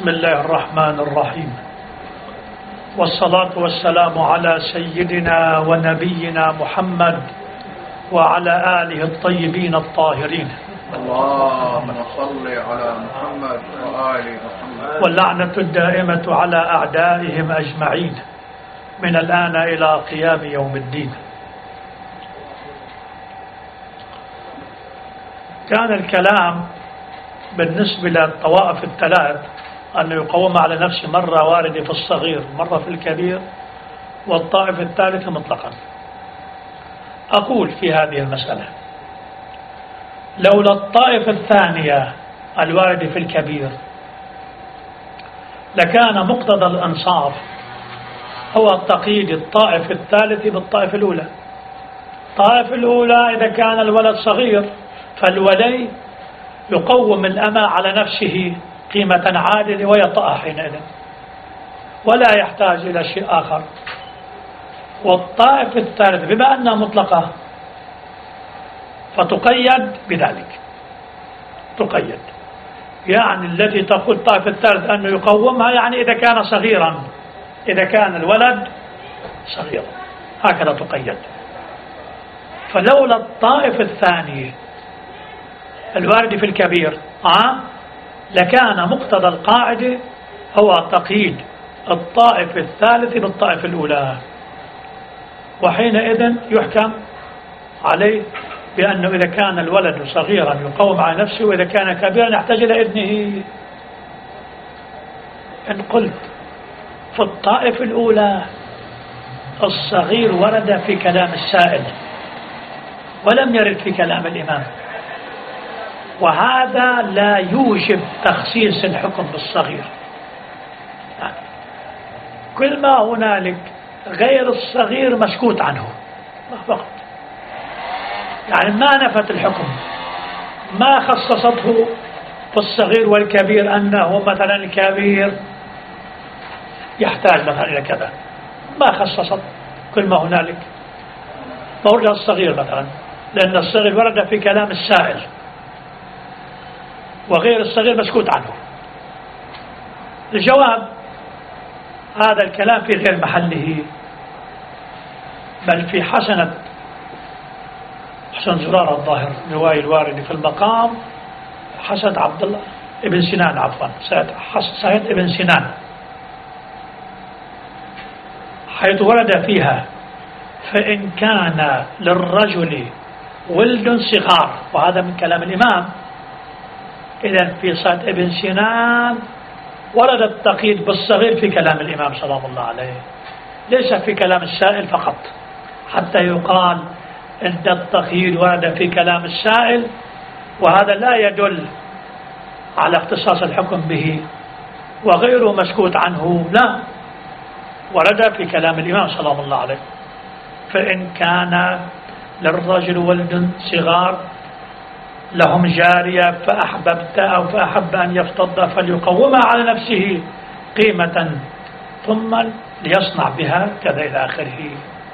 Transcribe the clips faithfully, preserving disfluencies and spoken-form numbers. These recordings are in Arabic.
بسم الله الرحمن الرحيم، والصلاة والسلام على سيدنا ونبينا محمد وعلى آله الطيبين الطاهرين. اللهم صل على محمد وآل محمد. واللعنة الدائمة على أعدائهم أجمعين من الآن إلى قيام يوم الدين. كان الكلام بالنسبة للطوائف الثلاث أنه يقوم على نفسه مرة واردة في الصغير مرة في الكبير، والطائفة الثالثة مطلقا. أقول في هذه المسألة لولا الطائفة الثانية الواردة في الكبير لكان مقتضى الأنصاف هو تقييد الطائفة الثالثة بالطائفة الأولى. الطائفة الأولى إذا كان الولد صغير فالولي يقوم الأمة على نفسه قيمة عادلة ويطأها حينئذ ولا يحتاج إلى شيء آخر. والطائفة الثالثة بما أنها مطلقة فتقيد بذلك، تقيد يعني التي تقول الطائفة الثالثة أنه يقومها يعني إذا كان صغيرا، إذا كان الولد صغيرا هكذا تقيد. فلولا الطائفة الثانية الوارد في الكبير آه لكان مقتضى القاعدة هو تقييد الطائفة الثالثة بالطائفة الأولى، وحينئذ يحكم عليه بأنه إذا كان الولد صغيرا يقوم على نفسه، وإذا كان كبيرا يحتاج إلى إذنه. إن قلت في الطائفة الأولى الصغير ورد في كلام السائل ولم يرد في كلام الإمام، وهذا لا يوجب تخصيص الحكم بالصغير. يعني كل ما هنالك غير الصغير مسكوت عنه فقط، يعني ما نفت الحكم، ما خصصته في الصغير والكبير أنه مثلا الكبير يحتاج مثلا إلى كذا، ما خصصت. كل ما هنالك ورد الصغير مثلا، لأن الصغير ورد في كلام السائل وغير الصغير مسكوت عنه. الجواب هذا الكلام في غير محله، بل في حسنة حسن زرارة الظاهر رواية الواردة في المقام حسنة عبد الله ابن سنان عفوا سعيد ابن سنان، حيث ورد فيها فإن كان للرجل ولد صغار، وهذا من كلام الإمام. إذن في صاد ابن سنان ورد التقييد بالصغير في كلام الإمام سلام الله عليه، ليس في كلام السائل فقط، حتى يقال أن التقييد ورد في كلام السائل وهذا لا يدل على اختصاص الحكم به وغيره مسكوت عنه، لا، ورد في كلام الإمام سلام الله عليه فإن كان للرجل ولد صغار لهم جارية فأحببت أو فأحب أن يفتض فليقومها على نفسه قيمة ثم ليصنع بها كذا إلى آخره.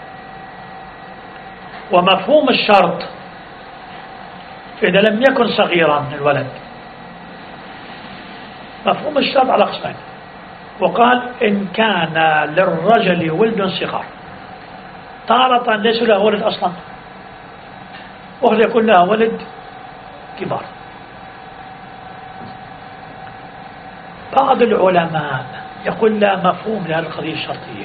ومفهوم الشرط إذا لم يكن صغيرا الولد، مفهوم الشرط على قسمين، وقال إن كان للرجل ولد صغار، تارة ليس له ولد أصلا وقد يكون له ولد كبار. بعض العلماء يقول لا مفهوم لهذه القضية الشرطية،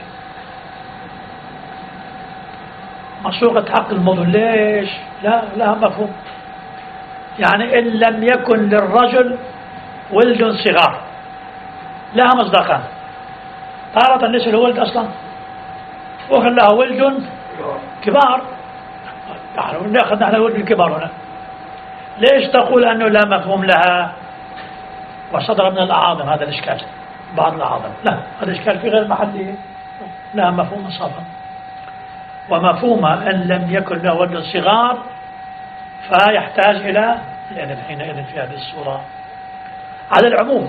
مسوقة حق الموضوع. ليش؟ لا لا مفهوم، يعني إن لم يكن للرجل ولد صغار لها مصداقان، تارة ليس له ولد أصلا وقال له ولد كبار، يعني نأخذ نحن ولد الكبار هنا. ليش تقول أنه لا مفهوم لها وصدر من الأعاظم هذا الإشكال؟ بعض الأعاظم لا، هذا الإشكال في غير محله، لا مفهوم صفا. ومفهوم أن لم يكن له ولد صغار فيحتاج إلى الإذن حينئذ في هذه الصورة. على العموم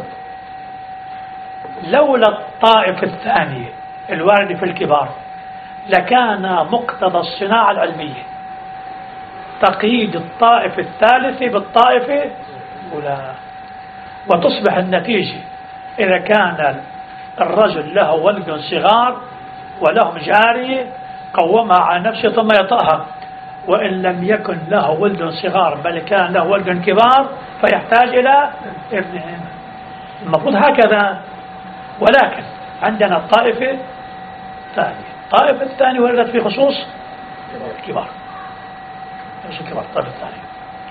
لولا الطائفة الثانية الواردة في الكبار لكان مقتضى الصناعة العلمية تقييد الطائفة الثالثة بالطائفة الأولى، وتصبح النتيجة إذا كان الرجل له ولد صغار ولهم جارية قومها على نفسه ثم يطأها، وإن لم يكن له ولد صغار بل كان له ولد كبار فيحتاج إلى ابنه. المفروض هكذا. ولكن عندنا الطائفة الثانية، الطائفة الثانية وردت في خصوص الكبار، خصوص الكبار الطائفة الثانية.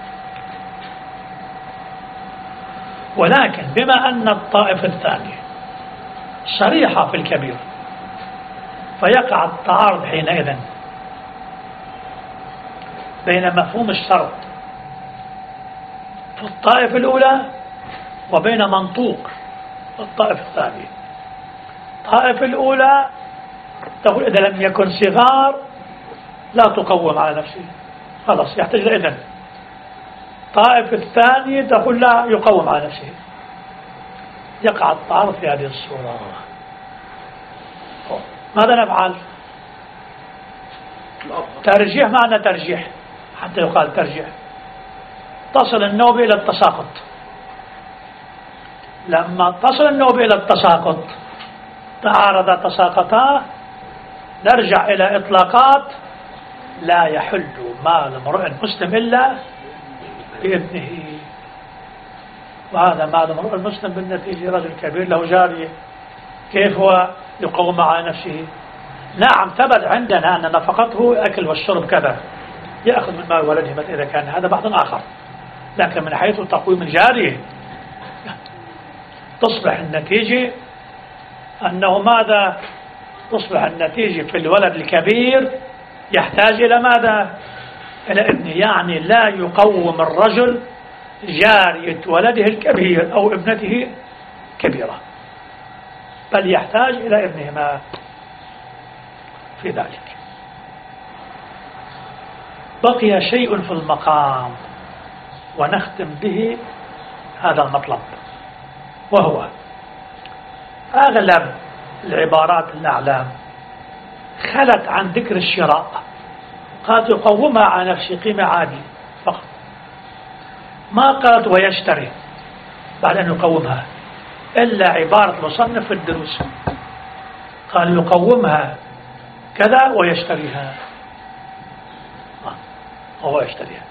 ولكن بما أن الطائفة الثانية صريحة في الكبير فيقع التعارض حينئذ بين مفهوم الشرط في الطائفة الأولى وبين منطوق الطائفة الثانية. الطائفة الأولى تقول إذا لم يكن صغار لا تقوم على نفسه، خلاص يحتاج إلى إذن. الطائفة الثانية تقول لا يقوم على نفسه. يقع التعارض في هذه الصورة. ماذا نفعل؟ ترجيح. معنى ترجيح حتى يقال ترجيح، تصل النوبة إلى التساقط. لما تصل النوبة إلى التساقط تعارض تساقطا نرجع إلى إطلاقات لا يحل مال امرئ مسلم إلا بابنه. وهذا مال امرئ مسلم بالنتيجة رجل كبير له جارية، كيف هو يقوم على نفسه؟ نعم ثبت عندنا أن نفقته أكل والشرب كذا، يأخذ من مال ولده إذا كان هذا بحث آخر. لكن من حيث تقويم الجارية تصبح النتيجة أنه ماذا؟ تصبح النتيجة في الولد الكبير يحتاج إلى ماذا؟ إلى ابنه. يعني لا يقوم الرجل جارية ولده الكبير أو ابنته كبيرة، بل يحتاج إلى ابنهما في ذلك. بقي شيء في المقام ونختم به هذا المطلب، وهو أغلب العبارات الأعلام خلت عن ذكر الشراء، قالت يقومها على نفسه قيمة عادية فقط، ما قالت ويشتري بعد أن يقومها، إلا عبارة مصنف في الدروس قال يقومها كذا ويشتريها، هو يشتريها.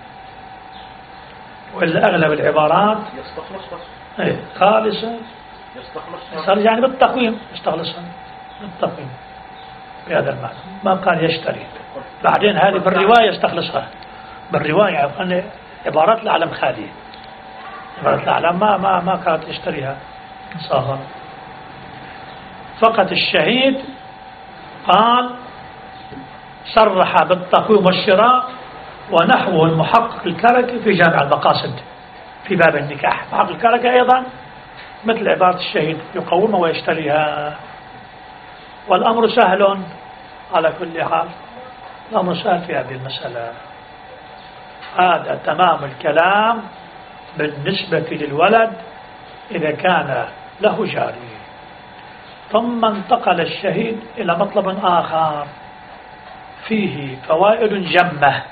وإلا أغلب العبارات يستخلص خالصة، يستخلص يعني بالتقويم يستخلصها بالتقويم بهذا المعنى، ما قال يشتري. بعدين هذه بالرواية يستخلصها بالرواية، أن عبارات الأعلام خالية، عبارات الأعلام ما ما ما كانت يشتريها صاغر. فقط الشهيد قال صرح بالتقويم والشراء ونحوه المحقق الكركي في جامع المقاصد في باب النكاح. محقق الكركي أيضا مثل عبارة الشهيد يقومها ويشتريها. والأمر سهل على كل حال، الأمر سهل في هذه المسألة. هذا تمام الكلام بالنسبة للولد إذا كان له جاري. ثم انتقل الشهيد إلى مطلب آخر فيه فوائد جمة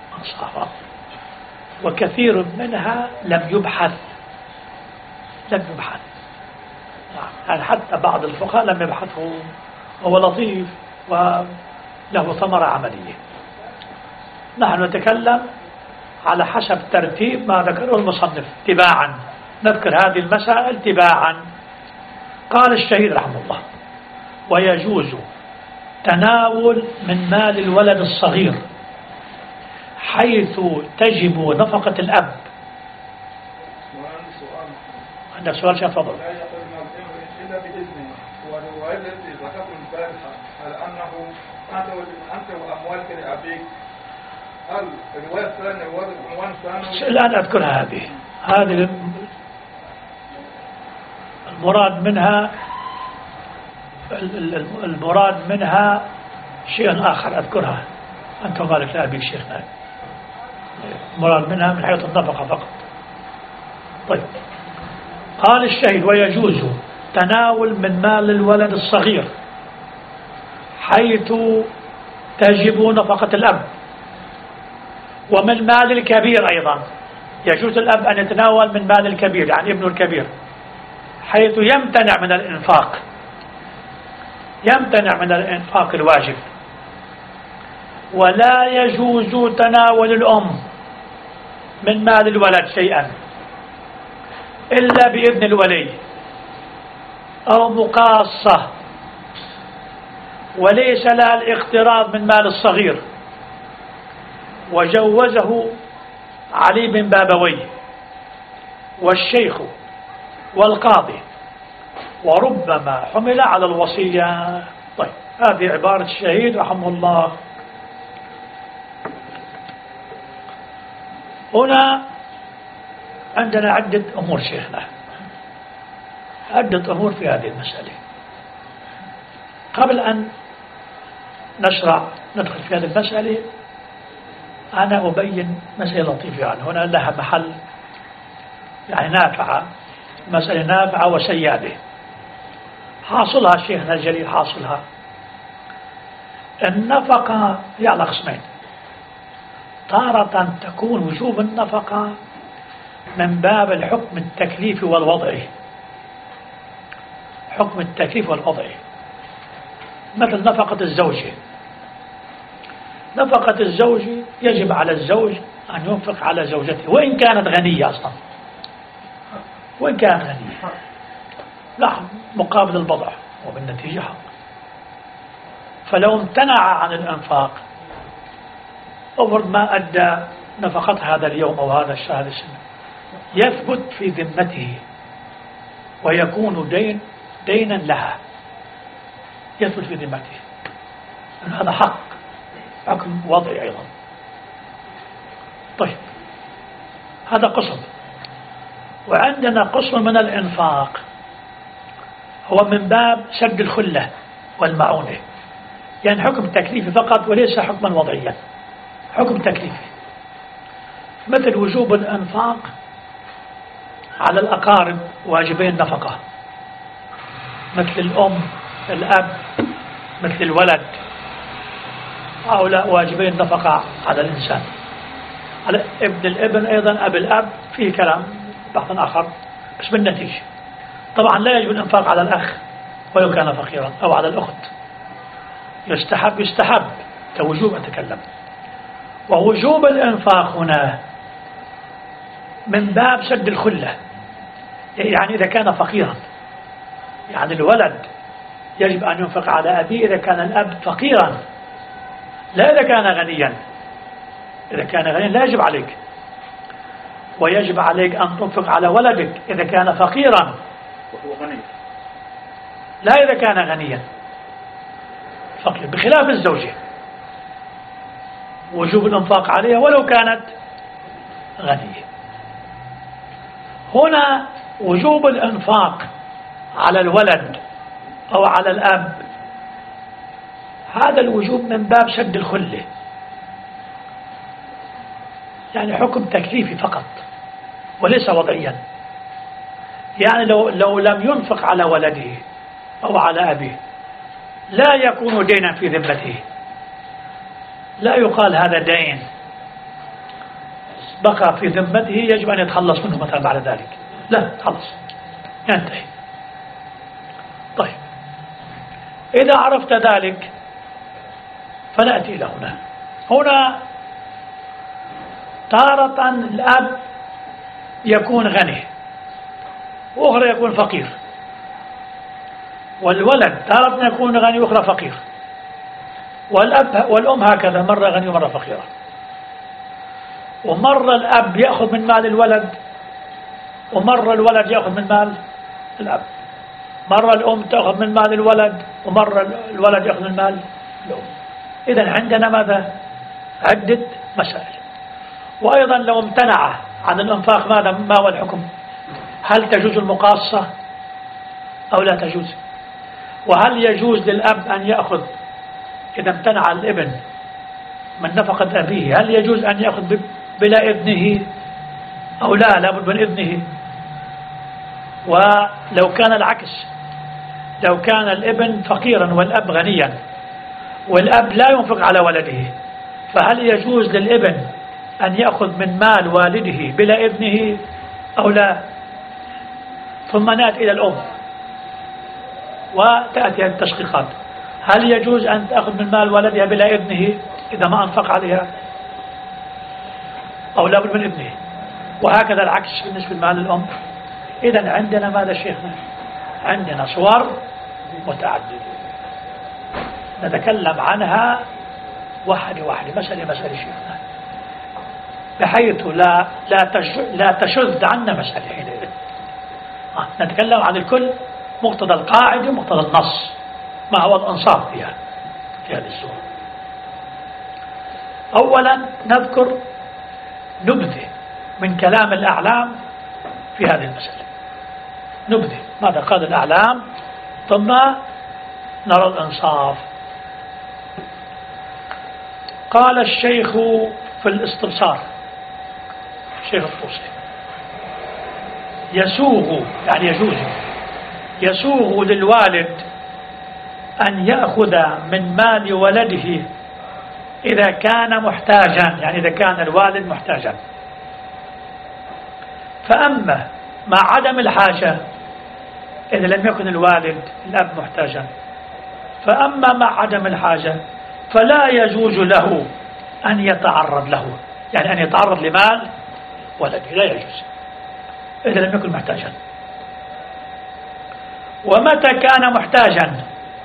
وكثير منها لم يبحث لم يبحث يعني حتى بعض الفقهاء لم يبحثه، هو لطيف وله ثمرة عملية. نحن نتكلم على حسب ترتيب ما ذكره المصنف تباعا، نذكر هذه المسائل تباعا. قال الشهيد رحمه الله ويجوز تناول من مال الولد الصغير حيث تجب نفقة الأب. عندك سؤال شيخ؟ تفضل. لا يقل إلا بإذنه. والرواية التي ذكرت البارحة على أنه أنت أنت وأموالك لأبيك، هل الرواية الثانية العنوان الثاني؟ الآن أذكرها. هذه هذه المراد منها المراد منها شيء آخر أذكرها. أنت ومالك لأبيك شيخنا، المراد منها من حيث النفقة فقط. طيب، قال الشهيد ويجوز تناول من مال الولد الصغير حيث تجب نفقة الأب، ومن مال الكبير أيضا يجوز الأب أن يتناول من مال الكبير، يعني ابن الكبير، حيث يمتنع من الإنفاق يمتنع من الإنفاق الواجب، ولا يجوز تناول الأم من مال الولد شيئا إلا بإذن الولي أو مقاصة، وليس لها الاقتراض من مال الصغير. وجوزه علي بن بابوي والشيخ والقاضي، وربما حمل على الوصية. طيب، هذه عبارة الشهيد رحمه الله. هنا عندنا عدة أمور شيخنا، عدة أمور في هذه المسألة. قبل أن نشرع ندخل في هذه المسألة أنا أبين مسألة لطيفة، يعني هنا لها محل يعني نافعة، مسألة نافعة وسيادة. حاصلها شيخنا الجليل، حاصلها النفقة هي على قسمين. تارة تكون وجوب النفقة من باب الحكم التكليفي والوضعي، حكم التكليف والوضعي، مثل نفقة الزوجة. نفقة الزوج يجب على الزوج أن ينفق على زوجته وإن كانت غنية أصلا، وإن كانت غنية، لا مقابل البضع وبالنتيجة حق. فلو امتنع عن الإنفاق، أفرض ما أدى نفقة هذا اليوم أو هذا الشهر هذا السنة، يثبت في ذمته ويكون دين دينا لها، يثبت في ذمته، هذا حق، حكم وضعي أيضا. طيب، هذا قسم. وعندنا قسم من الإنفاق هو من باب سد الخلة والمعونة، يعني حكم تكليفي فقط وليس حكما وضعيا، حكم تكليفي، مثل وجوب الإنفاق على الأقارب واجبين النفقة، مثل الأم، الأب، مثل الولد، هؤلاء واجبين النفقة على الإنسان. على ابن الابن أيضا، أب الأب، فيه كلام بحث آخر، بس بالنتيجة طبعا لا يجب الإنفاق على الأخ ولو كان فقيرا، أو على الأخت، يستحب يستحب كوجوب أتكلم. ووجوب الإنفاق هنا من باب سد الخلة، يعني إذا كان فقيرا، يعني الولد يجب أن ينفق على أبيه إذا كان الأب فقيرا، لا إذا كان غنيا. إذا كان غنيا لا يجب عليك، ويجب عليك أن تنفق على ولدك إذا كان فقيرا وهو غني، لا إذا كان غنيا فقير، بخلاف الزوجة وجوب الإنفاق عليها ولو كانت غنية. هنا وجوب الإنفاق على الولد أو على الأب، هذا الوجوب من باب سد الخلة، يعني حكم تكليفي فقط وليس وضعيا. يعني لو, لو لم ينفق على ولده أو على أبيه لا يكون دينا في ذمته، لا يقال هذا دين بقى في ذمته يجب أن يتخلص منه مثلا بعد ذلك، لا، خلص ينتهي. طيب، إذا عرفت ذلك فنأتي إلى هنا. هنا تارة الأب يكون غني وأخرى يكون فقير، والولد تارة يكون غني وأخرى فقير، والأب والأم هكذا، مرة غني ومرة فقيرة. ومرة الأب يأخذ من مال الولد، ومرة الولد يأخذ من مال الأب. مرة الأم تأخذ من مال الولد، ومرة الولد يأخذ من مال الأم. إذن عندنا ماذا؟ عدة مسائل. وأيضا لو امتنع عن الإنفاق ماذا؟ ما هو الحكم؟ هل تجوز المقاصة أو لا تجوز؟ وهل يجوز للأب أن يأخذ إذا امتنع الابن من نفقة أبيه، هل يجوز أن يأخذ بلا إذنه أو لا لابد من إذنه؟ ولو كان العكس، لو كان الابن فقيرا والأب غنيا والأب لا ينفق على ولده، فهل يجوز للابن أن يأخذ من مال والده بلا إذنه أو لا؟ ثم نأتي إلى الأم وتأتي التشقيقات. هل يجوز أن تأخذ من مال ولدها بلا إذنه إذا ما أنفق عليها أو لا بد من إذنه؟ وهكذا العكس بالنسبة لمال الأم. إذن عندنا ماذا شيخنا؟ عندنا صور متعددة نتكلم عنها واحدة واحدة مسألة مسألة شيخنا، بحيث لا لا لا تشذ عنا مسألة حينئذ. نتكلم عن الكل مقتضى القاعدة مقتضى النص، ما هو الإنصاف فيها في هذه الصورة. أولا نذكر نبذة من كلام الأعلام في هذه المسألة، نبذة ماذا قال الأعلام ثم نرى الإنصاف. قال الشيخ في الاستبصار الشيخ الطوسي: يسوغ يعني يجوز يسوغ للوالد أن يأخذ من مال ولده إذا كان محتاجا، يعني إذا كان الوالد محتاجا. فأما مع عدم الحاجة إذا لم يكن الوالد الأب محتاجا، فأما مع عدم الحاجة فلا يجوز له أن يتعرض له، يعني أن يتعرض لمال ولده لا يجوز إذا لم يكن محتاجا. ومتى كان محتاجا،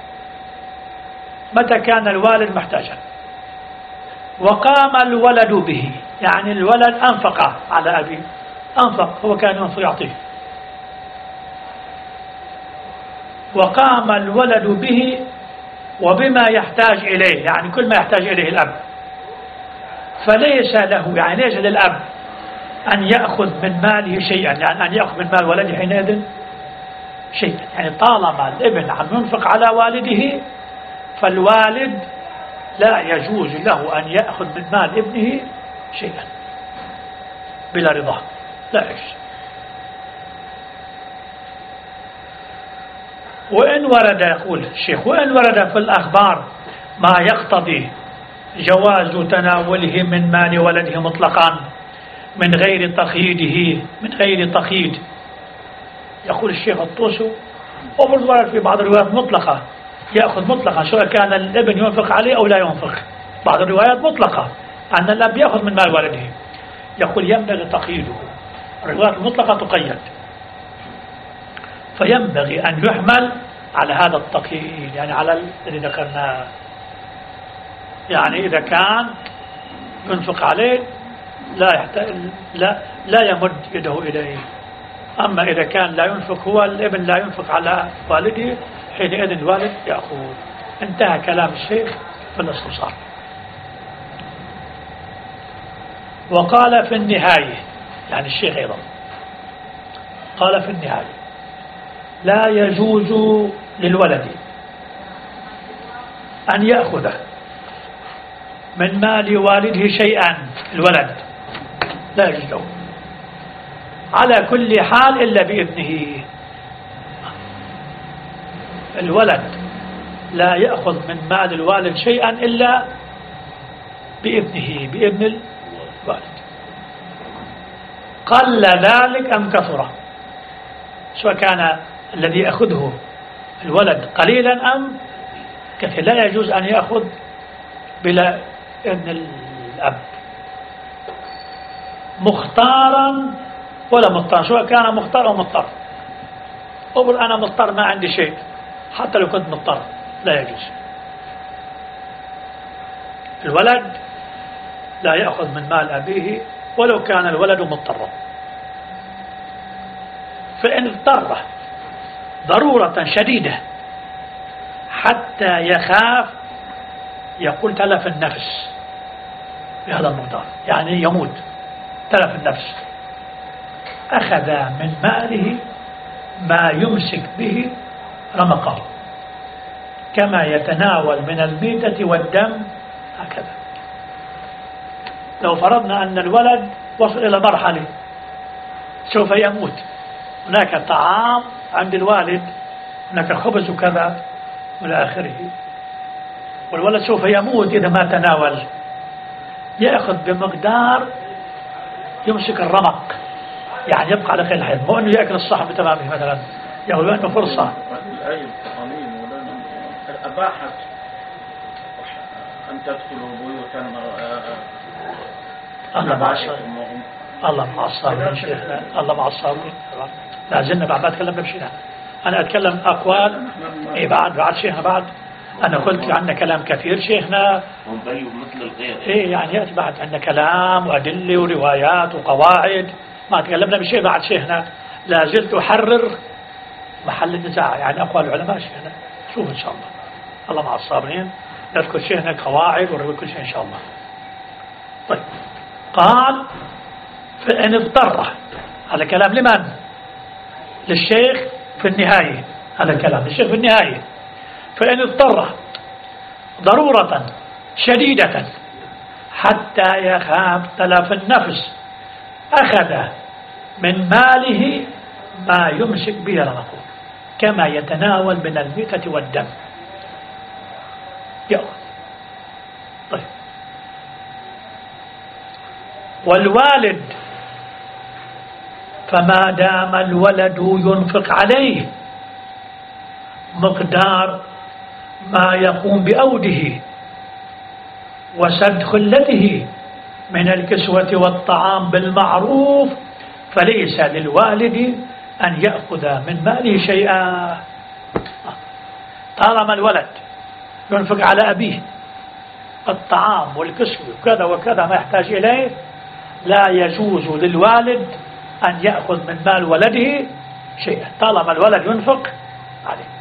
متى كان الوالد محتاجا وقام الولد به، يعني الولد أنفق على أبيه، أنفق هو كان ينفق يعطيه، وقام الولد به وبما يحتاج إليه، يعني كل ما يحتاج إليه الأب، فليس له يعني ليس للأب أن يأخذ من ماله شيئا، يعني أن يأخذ من مال ولده حينئذ شيئا. يعني طالما الابن عم ينفق على والده فالوالد لا يجوز له أن يأخذ من مال ابنه شيئا بلا رضاه، لا يجوز. وإن ورد يقول الشيخ وإن ورد في الأخبار ما يقتضي جواز تناوله من مال ولده مطلقا من غير تقييده من غير تقييد. يقول الشيخ الطوسي وبرضو ورد في بعض الروايات مطلقة يأخذ مطلقا سواء كان الابن ينفق عليه أو لا ينفق، بعض الروايات مطلقة أن الأب يأخذ من مال ولده. يقول ينبغي تقييده، الروايات المطلقة تقيد، فينبغي أن يحمل على هذا التقييد، يعني على الذي ذكرناه. يعني إذا كان ينفق عليه لا يحتاج لا لا يمد يده إليه، أما إذا كان لا ينفق هو الابن لا ينفق على والده حينئذ الوالد يأخذ. انتهى كلام الشيخ في الاستبصار. وقال في النهاية، يعني الشيخ أيضا قال في النهاية: لا يجوز للولد أن يأخذ من مال والده شيئا، الولد لا يجوز له على كل حال إلا بإذنه. الولد لا يأخذ من مال الوالد شيئا إلا بإذنه، بإذن الوالد، قل ذلك أم كثر، سواء كان الذي يأخذه الولد قليلا أم كثير، لا يجوز أن يأخذ بلا إذن الأب، مختارا ولا مضطر، سواء كان مختار أو مضطر. أقول أنا مضطر ما عندي شيء، حتى لو كنت مضطر لا يجوز. الولد لا يأخذ من مال أبيه ولو كان الولد مضطرا، فإن اضطر ضرورة شديدة حتى يخاف يقول تلف النفس بهذا المقدار، يعني يموت تلف النفس، أخذ من ماله ما يمسك به رمقه، كما يتناول من الميتة والدم هكذا. لو فرضنا أن الولد وصل إلى مرحلة سوف يموت، هناك طعام عند الوالد، هناك خبز وكذا إلى آخره، والولد سوف يموت إذا ما تناول، يأخذ بمقدار يمسك الرمق يعني يبقى على خير الحياة، مو أنه يأكل الصحن بتمامه مثلا، يأخذ أنه فرصة. هذه الآية القانون أباحت أن تدخلوا بيوتا الله مع الصابرين، الله مع الصابرين شيخنا، الله مع الصابرين. لا زلنا بعد ما تكلمنا بشيء، أنا أتكلم أقوال إيه بعد بعد شيخنا بعد أنا قلت عندنا كلام كثير شيخنا مثل الغير إيه يعني يأتي بعد عندنا كلام وأدلة وروايات وقواعد، ما تكلمنا بشيء بعد شيخنا. لا زلت أحرر محل النزاع يعني أقوال العلماء شيخنا. شوف إن شاء الله الله مع الصابرين، نذكر شيخنا قواعد ونقول كل شيء إن شاء الله. طيب قال فإن اضطر، هذا كلام لمن؟ للشيخ في النهاية، هذا الكلام للشيخ في النهاية. فإن اضطر ضرورة شديدة حتى يخاف تلف النفس أخذ من ماله ما يمسك به رمقه كما يتناول من الميتة والدم يأخذ. طيب والوالد فما دام الولد ينفق عليه مقدار ما يقوم بأوده وسد خلته من الكسوة والطعام بالمعروف فليس للوالد أن يأخذ من ماله شيئا. طالما الولد ينفق على أبيه الطعام والكسوة وكذا وكذا ما يحتاج إليه، لا يجوز للوالد أن يأخذ من مال ولده شيئا طالما الولد ينفق عليه.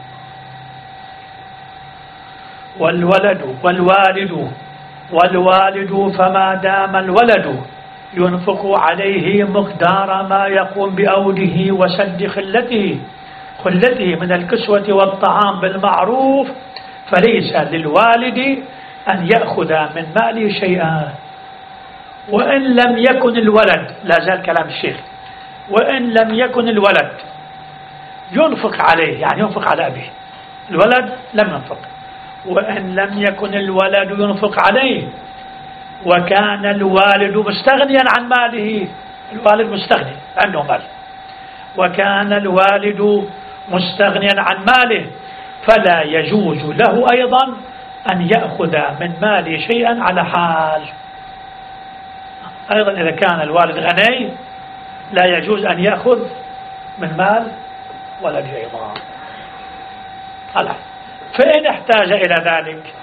والولد والوالد والوالد فما دام الولد ينفق عليه مقدار ما يقوم بأوده وسد خلته خلته من الكسوة والطعام بالمعروف فليس للوالد أن يأخذ من ماله شيئا. وإن لم يكن الولد، لا زال كلام الشيخ، وإن لم يكن الولد ينفق عليه يعني ينفق على أبيه، الولد لم ينفق، وإن لم يكن الولد ينفق عليه وكان الوالد مستغنيا عن ماله، الوالد مستغني عنده مال وكان الوالد مستغنيا عن ماله فلا يجوز له أيضا أن يأخذ من ماله شيئا على حال. أيضا إذا كان الوالد غني لا يجوز أن يأخذ من مال ولده أيضا. فإن احتاج إلى ذلك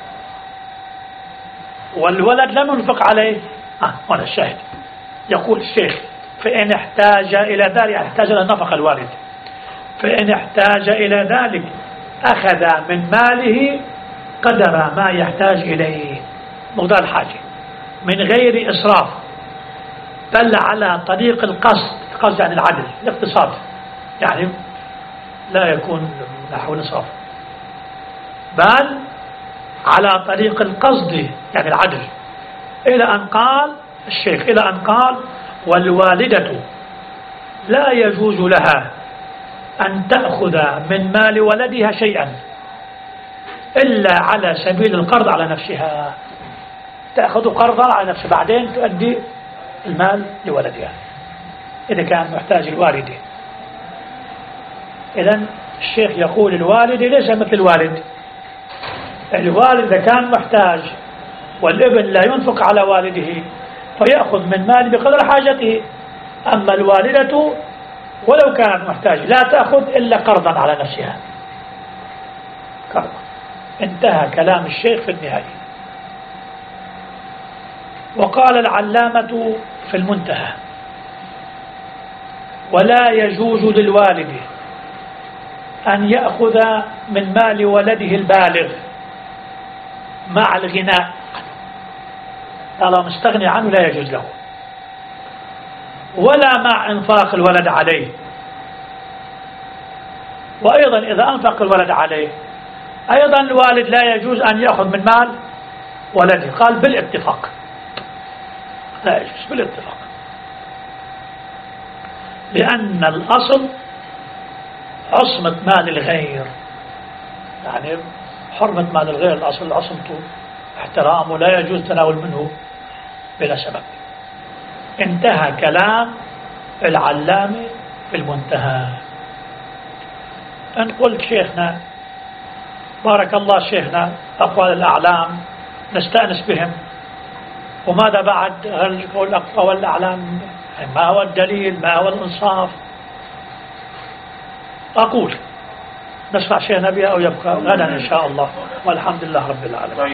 والولد لم ينفق عليه، آه هنا الشاهد يقول الشيخ فإن احتاج إلى ذلك، يعني احتاج إلى نفق الوالد، فإن احتاج إلى ذلك أخذ من ماله قدر ما يحتاج إليه مقدار الحاجة من غير إسراف بل على طريق القصد، القصد يعني العدل الاقتصاد، يعني لا يكون نحو الإسراف بل على طريق القصد يعني العدل. إلى أن قال الشيخ إلى أن قال والوالدة لا يجوز لها أن تأخذ من مال ولدها شيئا إلا على سبيل القرض على نفسها، تأخذ قرضا على نفسها بعدين تؤدي المال لولدها إذا كان محتاج الوالد. إذن الشيخ يقول الوالد ليس مثل الوالد، الوالد إذا كان محتاج والابن لا ينفق على والده فيأخذ من ماله بقدر حاجته، أما الوالدة ولو كانت محتاجة لا تأخذ إلا قرضا على نفسها قرضا. انتهى كلام الشيخ في النهاية. وقال العلامة في المنتهى ولا يجوز للوالد أن يأخذ من مال ولده البالغ مع الغناء، طالما مستغني عنه لا يجوز له، ولا مع انفاق الولد عليه. وأيضا إذا أنفق الولد عليه أيضا الوالد لا يجوز أن يأخذ من مال ولده، قال بالاتفاق لا يجوز بالاتفاق، لأن الأصل عصمة مال الغير، يعني حرمة مال الغير الأصل عصمته احترامه لا يجوز تناول منه بلا سبب. انتهى كلام العلامة في المنتهى. أن قلت شيخنا بارك الله شيخنا أقوال الأعلام نستأنس بهم، وماذا بعد هل قول أقوال الأعلام ما هو الدليل ما هو الإنصاف؟ أقول نسمع شيء نبي أو يبقى غدا إن شاء الله، والحمد لله رب العالمين.